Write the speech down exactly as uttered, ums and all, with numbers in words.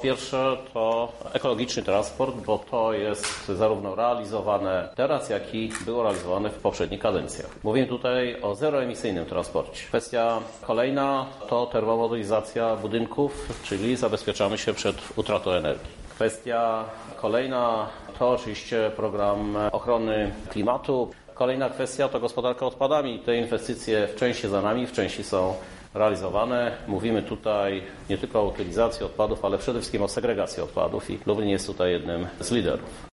pierwsze to ekologiczny transport, bo to jest zarówno realizowane teraz, jak i było realizowane w poprzednich kadencjach. Mówimy tutaj o zeroemisyjnym transporcie. Kwestia kolejna to termomodernizacja budynków, czyli zabezpieczamy się przed utratą energii. Kwestia kolejna to oczywiście program ochrony klimatu. Kolejna kwestia to gospodarka odpadami. Te inwestycje w części za nami, w części są realizowane. Mówimy tutaj nie tylko o utylizacji odpadów, ale przede wszystkim o segregacji odpadów i Lublin jest tutaj jednym z liderów.